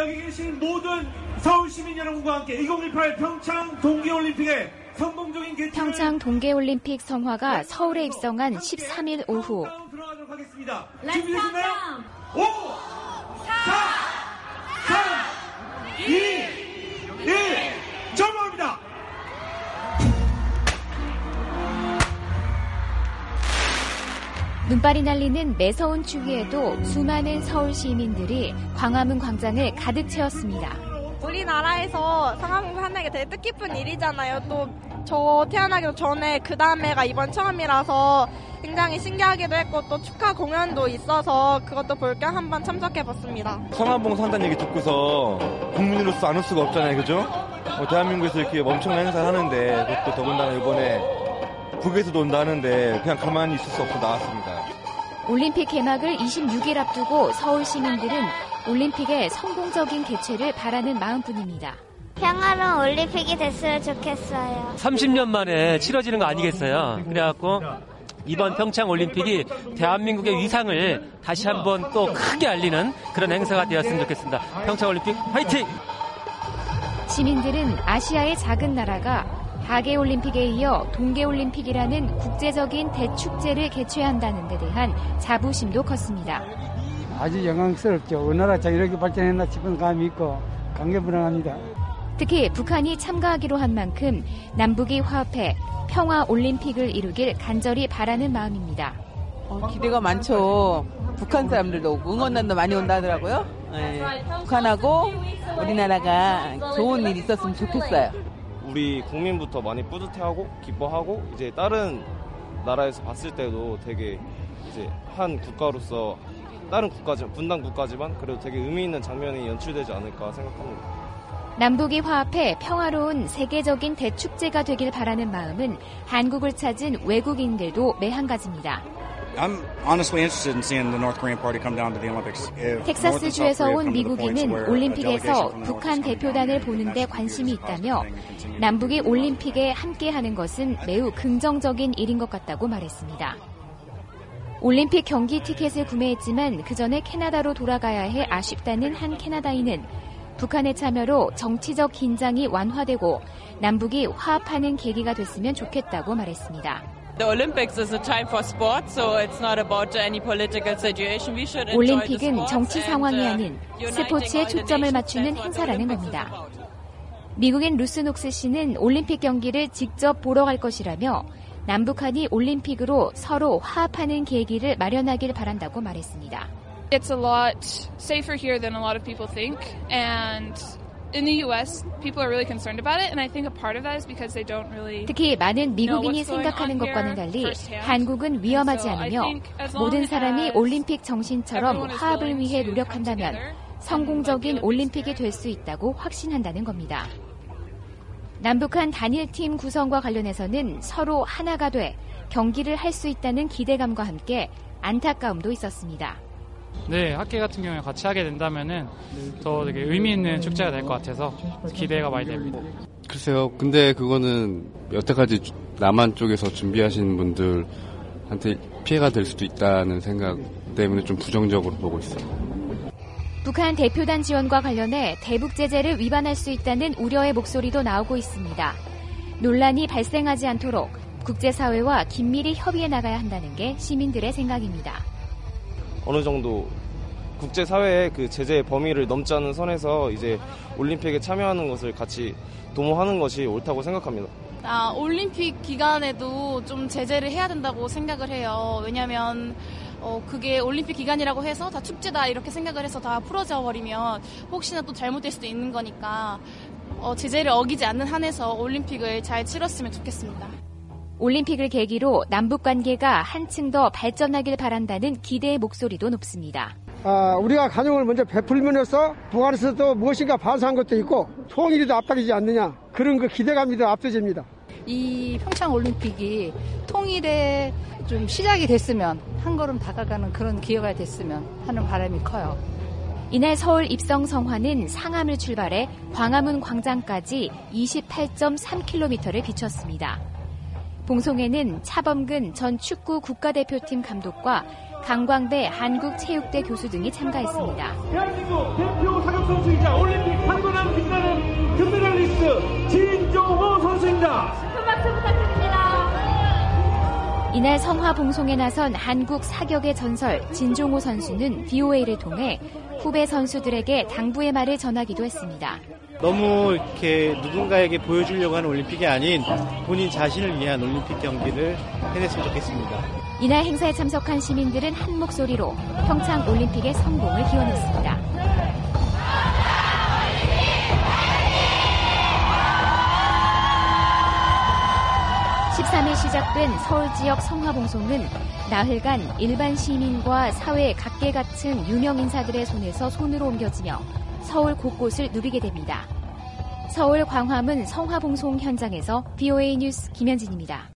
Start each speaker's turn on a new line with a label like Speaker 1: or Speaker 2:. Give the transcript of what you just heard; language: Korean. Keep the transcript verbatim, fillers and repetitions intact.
Speaker 1: 여기 계신 모든 서울 시민 여러분과 함께 이천십팔 평창 동계올림픽의 성공적인 개최를
Speaker 2: 평창 동계올림픽 성화가 서울에 입성한 십삼 일 오후.
Speaker 1: 들어가도록 하겠습니다. 준비되셨나요? 오, 사, 삼, 이, 일, 점호합니다.
Speaker 2: 눈발이 날리는 매서운 추위에도 수많은 서울 시민들이 광화문 광장을 가득 채웠습니다.
Speaker 3: 우리나라에서 상암공사 한다는 게 되게 뜻깊은 일이잖아요. 또 저 태어나기 전에 그 다음에가 이번 처음이라서 굉장히 신기하기도 했고 또 축하 공연도 있어서 그것도 볼 겸 한번 참석해봤습니다.
Speaker 4: 상암봉사 한다는 얘기 듣고서 국민으로서 안 올 수가 없잖아요. 그죠? 어, 대한민국에서 이렇게 엄청난 행사를 하는데 그것도 더군다나 이번에 북에서도 온다 하는데 그냥 가만히 있을 수 없어 나왔습니다.
Speaker 2: 올림픽 개막을 이십육 일 앞두고 서울 시민들은 올림픽의 성공적인 개최를 바라는 마음뿐입니다.
Speaker 5: 평화로운 올림픽이 됐으면 좋겠어요.
Speaker 6: 삼십 년 만에 치러지는 거 아니겠어요. 그래갖고 이번 평창 올림픽이 대한민국의 위상을 다시 한번 또 크게 알리는 그런 행사가 되었으면 좋겠습니다. 평창 올림픽 화이팅!
Speaker 2: 시민들은 아시아의 작은 나라가 하계올림픽에 이어 동계올림픽이라는 국제적인 대축제를 개최한다는 데 대한 자부심도 컸습니다.
Speaker 7: 아주 영광스럽죠. 우리나라 참 이렇게 발전했나 싶은 감이 있고 감개무량합니다.
Speaker 2: 특히 북한이 참가하기로 한 만큼 남북이 화합해 평화올림픽을 이루길 간절히 바라는 마음입니다.
Speaker 8: 어, 기대가 많죠. 북한 사람들도 응원단도 많이 온다 하더라고요. 네. 북한하고 우리나라가 좋은 일 있었으면 좋겠어요.
Speaker 9: 우리 국민부터 많이 뿌듯해하고 기뻐하고 이제 다른 나라에서 봤을 때도 되게 이제 한 국가로서 다른 국가지만 분단 국가지만 그래도 되게 의미 있는 장면이 연출되지 않을까 생각합니다.
Speaker 2: 남북이 화합해 평화로운 세계적인 대축제가 되길 바라는 마음은 한국을 찾은 외국인들도 매한가지입니다.
Speaker 10: I'm honestly interested in seeing the North Korean party come down to the Olympics.
Speaker 2: 텍사스주에서 온 미국인은 올림픽에서 북한 대표단을 보는 데 관심이 있다며 남북이 올림픽에 함께하는 것은 매우 긍정적인 일인 것 같다고 말했습니다. 올림픽 경기 티켓을 구매했지만 그 전에 캐나다로 돌아가야 해 아쉽다는 한 캐나다인은 북한의 참여로 정치적 긴장이 완화되고 남북이 화합하는 계기가 됐으면 좋겠다고 말했습니다.
Speaker 11: The Olympics is a time for sport, so it's not about any political situation. We should enjoy the
Speaker 2: 올림픽은
Speaker 11: sports
Speaker 2: 정치 상황이
Speaker 11: and,
Speaker 2: 아닌
Speaker 11: uh,
Speaker 2: 스포츠에 초점을 맞추는 행사라는 겁니다. 미국인 루스 녹스 씨는 올림픽 경기를 직접 보러 갈 것이라며 남북한이 올림픽으로 서로 화합하는 계기를 마련하길 바란다고 말했습니다.
Speaker 12: It's a lot safer here than a lot of people think, and in the U S, people are really concerned about it, and I think a part of that is because they don't really
Speaker 2: 특히 많은 미국인이 생각하는 것과는 달리 한국은 위험하지 않으며 모든 사람이 올림픽 정신처럼 화합을 위해 노력한다면 성공적인 올림픽이 될 수 있다고 확신한다는 겁니다. 남북한 단일팀 구성과 관련해서는 서로 하나가 돼 경기를 할 수 있다는 기대감과 함께 안타까움도 있었습니다.
Speaker 13: 네, 학계 같은 경우에 같이 하게 된다면은 더 되게 의미 있는 축제가 될 것 같아서 기대가 많이 됩니다.
Speaker 14: 글쎄요, 근데 그거는 여태까지 남한 쪽에서 준비하신 분들한테 피해가 될 수도 있다는 생각 때문에 좀 부정적으로 보고 있어요.
Speaker 2: 북한 대표단 지원과 관련해 대북 제재를 위반할 수 있다는 우려의 목소리도 나오고 있습니다. 논란이 발생하지 않도록 국제사회와 긴밀히 협의해 나가야 한다는 게 시민들의 생각입니다.
Speaker 9: 어느 정도 국제사회의 그 제재의 범위를 넘지 않는 선에서 이제 올림픽에 참여하는 것을 같이 도모하는 것이 옳다고 생각합니다.
Speaker 15: 아, 올림픽 기간에도 좀 제재를 해야 된다고 생각을 해요. 왜냐하면 어, 그게 올림픽 기간이라고 해서 다 축제다 이렇게 생각을 해서 다 풀어져 버리면 혹시나 또 잘못될 수도 있는 거니까 어, 제재를 어기지 않는 한에서 올림픽을 잘 치렀으면 좋겠습니다.
Speaker 2: 올림픽을 계기로 남북관계가 한층 더 발전하길 바란다는 기대의 목소리도 높습니다.
Speaker 7: 아, 우리가 가정을 먼저 베풀면서 북한에서도 무엇인가 반사한 것도 있고 통일이 더 앞당기지 않느냐 그런 그 기대감이 더 앞서집니다.
Speaker 16: 이 평창 올림픽이 통일의 좀 시작이 됐으면 한 걸음 다가가는 그런 기회가 됐으면 하는 바람이 커요.
Speaker 2: 이날 서울 입성 성화는 상암을 출발해 광화문 광장까지 이십팔 점 삼 킬로미터를 비췄습니다. 봉송에는 차범근 전 축구 국가대표팀 감독과 강광배 한국체육대 교수 등이 참가했습니다.
Speaker 1: 대한민국 대표 사격 선수이자
Speaker 2: 이날 성화봉송에 나선 한국 사격의 전설 진종호 선수는 비오에이를 통해 후배 선수들에게 당부의 말을 전하기도 했습니다.
Speaker 17: 너무 이렇게 누군가에게 보여주려고 하는 올림픽이 아닌 본인 자신을 위한 올림픽 경기를 해냈으면 좋겠습니다.
Speaker 2: 이날 행사에 참석한 시민들은 한 목소리로 평창 올림픽의 성공을 기원했습니다. 십삼 일 시작된 서울 지역 성화봉송은 나흘간 일반 시민과 사회 각계각층 유명 인사들의 손에서 손으로 옮겨지며 서울 곳곳을 누비게 됩니다. 서울 광화문 성화봉송 현장에서 비오에이 뉴스 김현진입니다.